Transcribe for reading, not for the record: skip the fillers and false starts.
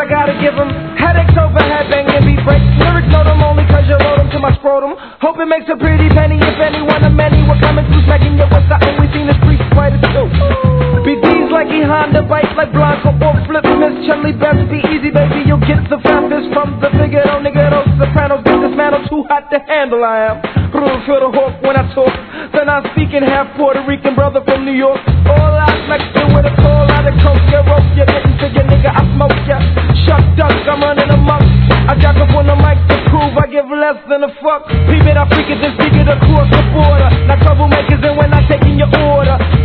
gotta give them headaches over headbanging beat breaks. Lyrics know them only cause you wrote them to my scrotum. Hope it makes a pretty penny if anyone of many were coming through smacking your what's the only thing the streets fighting too. BD's like he Honda, bite like Blanco or flip Miss Chun-Li, best be easy baby, you'll get the fastest from the Figaro, nigga, those Sopranos, get dismantled, too hot to handle I am. Room for the hawk when I talk, then I'm speaking half Puerto Rican brother from New York. All out flexing with a tall out of coke, you rope, you getting to your nigga, I smoke ya. Shuck duck, I'm running amok. I got up on the mic to prove I give less than a fuck. Peep it, I freak it, then speak it across the border. Now troublemakers and when I'm taking your order.